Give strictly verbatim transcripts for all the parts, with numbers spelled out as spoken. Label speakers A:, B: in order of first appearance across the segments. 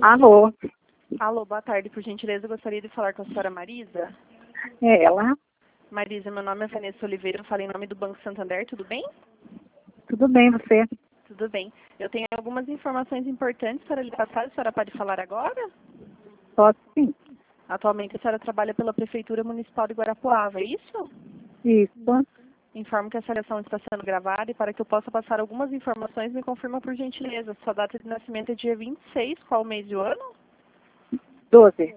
A: Alô,
B: Alô, boa tarde. Por gentileza, eu gostaria de falar com a senhora Marisa.
A: é ela?
B: Marisa, meu nome é Vanessa Oliveira, eu falo em nome do Banco Santander, tudo bem?
A: Tudo bem, você?
B: Tudo bem. Eu tenho algumas informações importantes para lhe passar, a senhora pode falar agora?
A: Posso sim.
B: Atualmente a senhora trabalha pela Prefeitura Municipal de Guarapuava, é isso?
A: Isso.
B: Informo que essa ligação está sendo gravada e para que eu possa passar algumas informações, me confirma por gentileza. Sua data de nascimento é dia vinte e seis, qual mês e o ano?
A: doze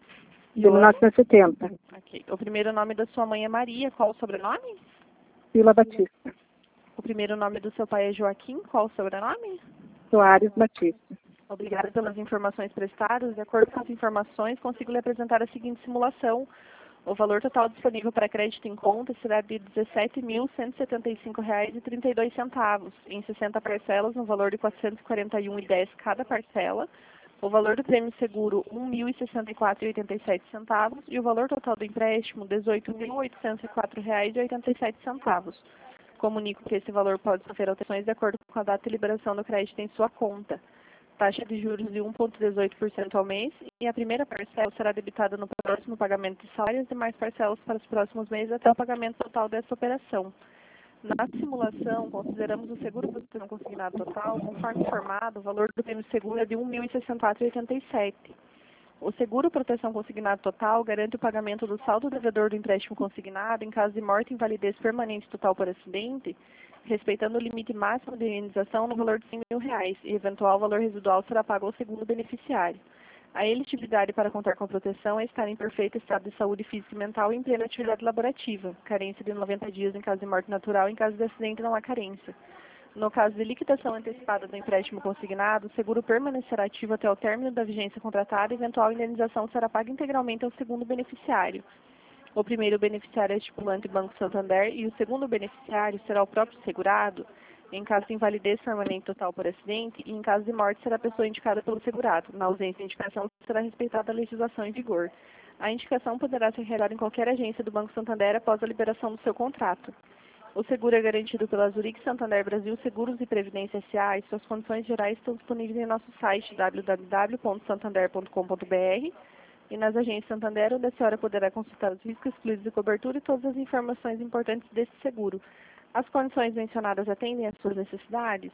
B: E
A: de
B: o
A: mil
B: ano?
A: novecentos e setenta.
B: Ok. O primeiro nome da sua mãe é Maria, qual o sobrenome?
A: Vila Batista.
B: O primeiro nome do seu pai é Joaquim, qual o sobrenome?
A: Soares Batista.
B: Obrigada pelas informações prestadas. De acordo com as informações, consigo lhe apresentar a seguinte simulação. O valor total disponível para crédito em conta será de dezessete mil cento e setenta e cinco reais e trinta e dois centavos, em sessenta parcelas, no valor de quatrocentos e quarenta e um reais e dez centavos cada parcela. O valor do prêmio seguro, um mil e sessenta e quatro reais e oitenta e sete centavos. E o valor total do empréstimo, dezoito mil oitocentos e quatro reais e oitenta e sete centavos. Comunico que esse valor pode sofrer alterações de acordo com a data de liberação do crédito em sua conta. Taxa de juros de um vírgula dezoito por cento ao mês e a primeira parcela será debitada no próximo pagamento de salários e mais parcelas para os próximos meses até o pagamento total dessa operação. Na simulação, consideramos o seguro proteção consignado total, conforme informado, o valor do prêmio seguro é de um mil e sessenta e quatro reais e oitenta e sete centavos. O seguro proteção consignado total garante o pagamento do saldo devedor do empréstimo consignado em caso de morte e invalidez permanente total por acidente, respeitando o limite máximo de indenização no valor de cem mil reais e eventual valor residual será pago ao segundo beneficiário. A elegibilidade para contar com a proteção é estar em perfeito estado de saúde física e mental e em plena atividade laborativa. Carência de noventa dias em caso de morte natural, em caso de acidente não há carência. No caso de liquidação antecipada do empréstimo consignado, o seguro permanecerá ativo até o término da vigência contratada e eventual indenização será paga integralmente ao segundo beneficiário. O primeiro beneficiário é estipulante Banco Santander e o segundo beneficiário será o próprio segurado, em caso de invalidez permanente total por acidente, e em caso de morte será a pessoa indicada pelo segurado. Na ausência de indicação, será respeitada a legislação em vigor. A indicação poderá ser realizada em qualquer agência do Banco Santander após a liberação do seu contrato. O seguro é garantido pela Zurich Santander Brasil Seguros e Previdência S A e suas condições gerais estão disponíveis em nosso site w w w ponto santander ponto com ponto b r e nas agências Santander, onde a senhora poderá consultar os riscos excluídos de cobertura e todas as informações importantes desse seguro. As condições mencionadas atendem às suas necessidades?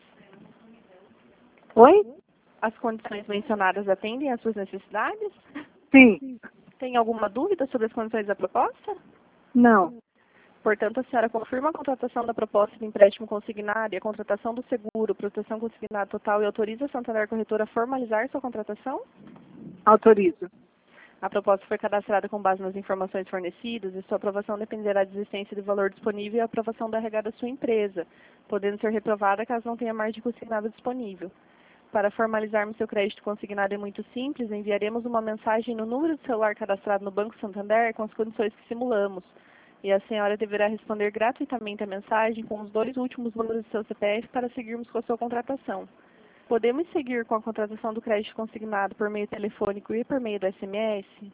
A: Oi?
B: As condições mencionadas atendem às suas necessidades?
A: Sim.
B: Tem alguma dúvida sobre as condições da proposta?
A: Não.
B: Portanto, a senhora confirma a contratação da proposta de empréstimo consignado e a contratação do seguro, proteção consignada total e autoriza a Santander Corretora a formalizar sua contratação?
A: Autorizo.
B: A proposta foi cadastrada com base nas informações fornecidas e sua aprovação dependerá da existência de valor disponível e a aprovação da regada da sua empresa, podendo ser reprovada caso não tenha margem consignada disponível. Para formalizarmos seu crédito consignado é muito simples, enviaremos uma mensagem no número de celular cadastrado no Banco Santander com as condições que simulamos. E a senhora deverá responder gratuitamente a mensagem com os dois últimos números do seu C P F para seguirmos com a sua contratação. Podemos seguir com a contratação do crédito consignado por meio telefônico e por meio do S M S?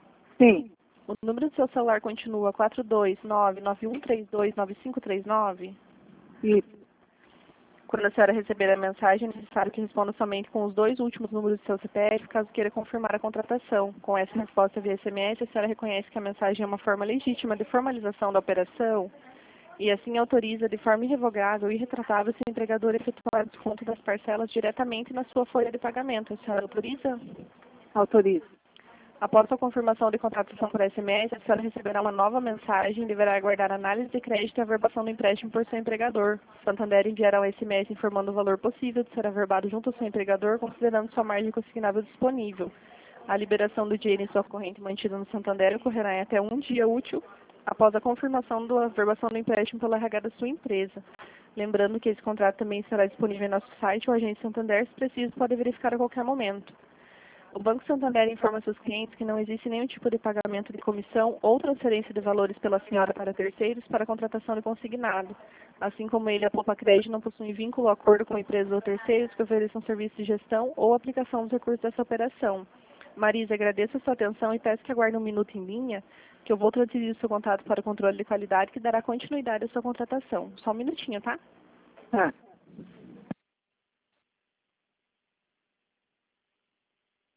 A: Sim.
B: O número do seu celular continua quatro dois nove nove um três dois nove cinco três nove?
A: Isso.
B: Quando a senhora receber a mensagem, é necessário que responda somente com os dois últimos números do seu C P F, caso queira confirmar a contratação. Com essa resposta via S M S, a senhora reconhece que a mensagem é uma forma legítima de formalização da operação e assim autoriza de forma irrevogável e irretratável seu empregador a efetuar o desconto das parcelas diretamente na sua folha de pagamento. A senhora autoriza?
A: Autorizo.
B: Após a confirmação de contratação por S M S, a senhora receberá uma nova mensagem e deverá aguardar análise de crédito e averbação do empréstimo por seu empregador. Santander enviará um S M S informando o valor possível de ser averbado junto ao seu empregador, considerando sua margem consignável disponível. A liberação do dinheiro em sua corrente mantida no Santander ocorrerá em até um dia útil após a confirmação da averbação do empréstimo pela R H da sua empresa. Lembrando que esse contrato também será disponível em nosso site ou agente Santander, se preciso, pode verificar a qualquer momento. O Banco Santander informa seus clientes que não existe nenhum tipo de pagamento de comissão ou transferência de valores pela senhora para terceiros para a contratação de consignado. Assim como ele, a Poupa Crédito não possui vínculo ou acordo com empresas ou terceiros que ofereçam serviço de gestão ou aplicação dos recursos dessa operação. Marisa, agradeço a sua atenção e peço que aguarde um minuto em linha, que eu vou transferir o seu contato para o controle de qualidade que dará continuidade à sua contratação. Só um minutinho, tá?
A: Tá.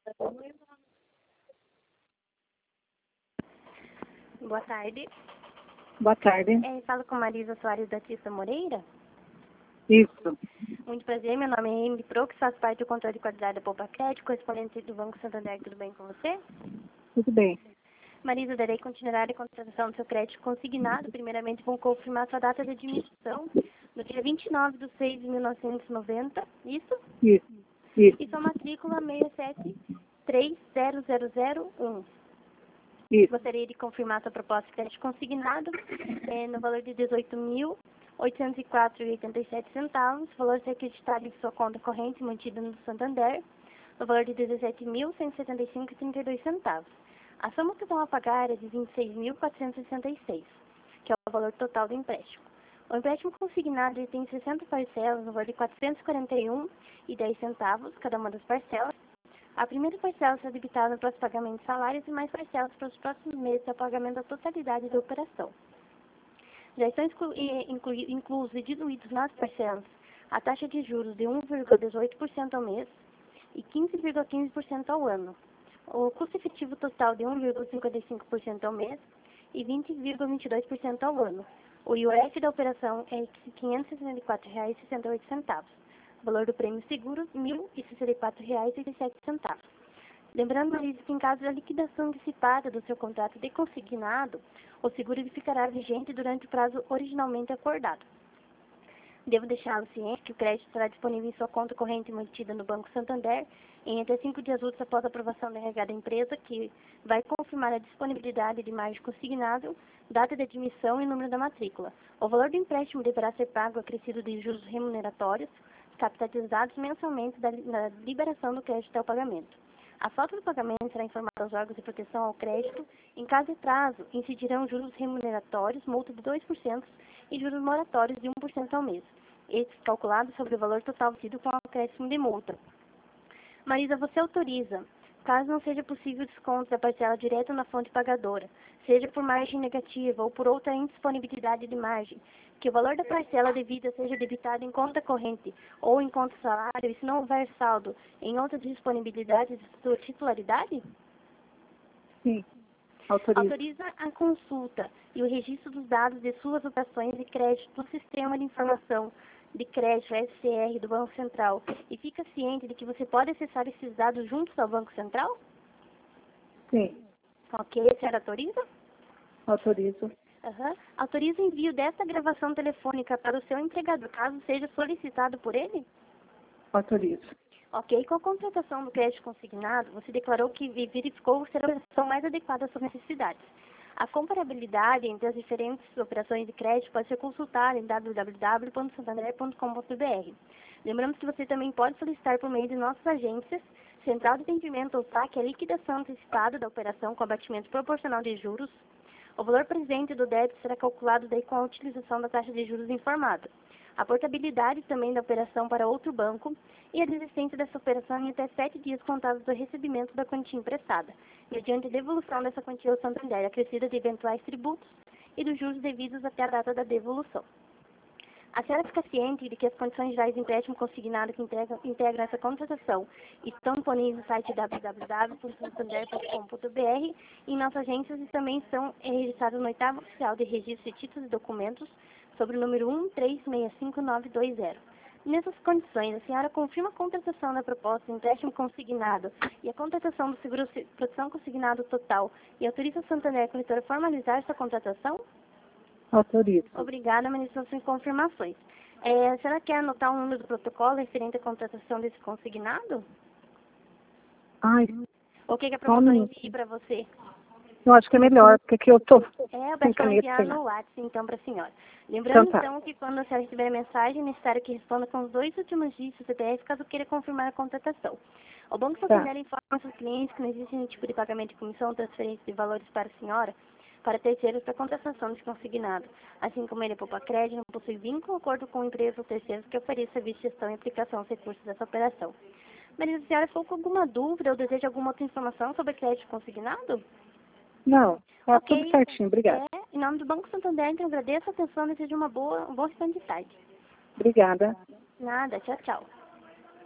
C: Boa tarde.
A: Boa tarde.
C: É, falo com Marisa Soares da Tissa Moreira.
A: Isso.
C: Muito prazer, meu nome é Emily Pro, que faz parte do controle de qualidade da Poupa Crédito, correspondente do Banco Santander. Tudo bem com você?
A: Tudo bem.
C: Marisa, darei continuidade à contratação do seu crédito consignado. Primeiramente, vou confirmar sua data de admissão no dia vinte e nove de seis de mil novecentos e noventa, isso?
A: Isso. Isso.
C: E sua matrícula seis sete três zero zero zero um.
A: Isso.
C: Gostaria de confirmar sua proposta de crédito consignado é, no valor de dezoito mil oitocentos e quatro reais e oitenta e sete centavos, valor a ser acreditado em sua conta corrente mantida no Santander, no valor de dezessete mil cento e setenta e cinco reais e trinta e dois centavos. A soma que vão a pagar é de vinte e seis mil quatrocentos e sessenta e seis, que é o valor total do empréstimo. O empréstimo consignado ele tem sessenta parcelas, no valor de quatrocentos e quarenta e um reais e dez centavos, cada uma das parcelas. A primeira parcela será debitada para os pagamentos de salários e mais parcelas para os próximos meses a pagamento da totalidade da operação. Já estão inclu inclu inclusos e diluídos nas parcelas a taxa de juros de um vírgula dezoito por cento ao mês e quinze vírgula quinze por cento ao ano. O custo efetivo total de um vírgula cinquenta e cinco por cento ao mês e vinte vírgula vinte e dois por cento ao ano. O I O F da operação é de quinhentos e sessenta e quatro reais e sessenta e oito centavos. O valor do prêmio seguro, mil e sessenta e quatro reais e oitenta e sete centavos. Lembrando, Marisa, que em caso de liquidação antecipada do seu contrato de consignado, o seguro ficará vigente durante o prazo originalmente acordado. Devo deixá-lo ciente que o crédito será disponível em sua conta corrente mantida no Banco Santander em até cinco dias úteis após a aprovação da R H da empresa, que vai confirmar a disponibilidade de margem consignado, data de admissão e número da matrícula. O valor do empréstimo deverá ser pago acrescido de juros remuneratórios, capitalizados mensalmente da, da liberação do crédito até o pagamento. A falta do pagamento será informada aos órgãos de proteção ao crédito. Em caso de atraso, incidirão juros remuneratórios, multa de dois por cento e juros moratórios de um por cento ao mês, estes calculados sobre o valor total tido com o acréscimo de multa. Marisa, você autoriza, caso não seja possível o desconto da parcela direta na fonte pagadora, seja por margem negativa ou por outra indisponibilidade de margem, que o valor da parcela devida seja debitado em conta corrente ou em conta salário, e se não houver saldo em outra disponibilidade de sua titularidade?
A: Sim. Autoriza.
C: Autoriza a consulta e o registro dos dados de suas operações de crédito no Sistema de Informação de Crédito S C R do Banco Central e fica ciente de que você pode acessar esses dados juntos ao Banco Central?
A: Sim.
C: Ok, a senhora autoriza?
A: Autorizo.
C: Uhum. Autoriza o envio dessa gravação telefônica para o seu empregador, caso seja solicitado por ele?
A: Autorizo.
C: Ok, com a contratação do crédito consignado, você declarou que verificou ser a operação mais adequada às suas necessidades. A comparabilidade entre as diferentes operações de crédito pode ser consultada em w w w ponto santander ponto com ponto b r. Lembramos que você também pode solicitar por meio de nossas agências, Central de Atendimento ou S A C, a liquidação antecipada da operação com abatimento proporcional de juros. O valor presente do débito será calculado daí com a utilização da taxa de juros informada. A portabilidade também da operação para outro banco e a desistência dessa operação em até sete dias contados do recebimento da quantia emprestada, mediante a devolução dessa quantia ao Santander, acrescida de eventuais tributos e dos juros devidos até a data da devolução. A senhora fica ciente de que as condições gerais de empréstimo consignado que integram, integram essa contratação estão disponíveis no site w w w ponto santander ponto com ponto b r e em nossas agências e também são registradas no oitavo oficial de registro de títulos e documentos sobre o número um três seis cinco nove dois zero. Nessas condições, a senhora confirma a contratação da proposta de empréstimo consignado e a contratação do seguro de proteção consignado total e autoriza o Santander Corretora a formalizar essa contratação?
A: Autorizo.
C: Obrigada, ministra, pelas confirmações. É, a senhora quer anotar o número do protocolo referente à contratação desse consignado?
A: Ai,
C: O que, que a
A: só um
C: professora
A: minuto.
C: envie para você?
A: Eu acho que é melhor, porque aqui eu tô
C: É, eu
A: sem
C: peço para
A: caneta.
C: enviar
A: sem
C: no
A: nada.
C: WhatsApp, então, para a senhora. Lembrando,
A: Então tá.
C: então, que quando a senhora receber a mensagem, é necessário que responda com os dois últimos dígitos do C P F, caso queira confirmar a contratação. O Banco Santander
A: Tá.
C: informa seus clientes que não existe nenhum tipo de pagamento de comissão ou transferência de valores para a senhora, para terceiros para contratação desse consignado. Assim como ele é poupa crédito, não possui vínculo ou acordo com empresas ou terceiros que ofereçam serviço de gestão e aplicação dos recursos dessa operação. Mas se a senhora ficou com alguma dúvida ou deseja alguma outra informação sobre crédito consignado?
A: Não, tá
C: Ok.
A: tudo certinho. Obrigada.
C: É, em nome do Banco Santander, então agradeço a atenção e desejo uma boa, um bom restante de tarde.
A: Obrigada.
C: Nada, tchau, tchau.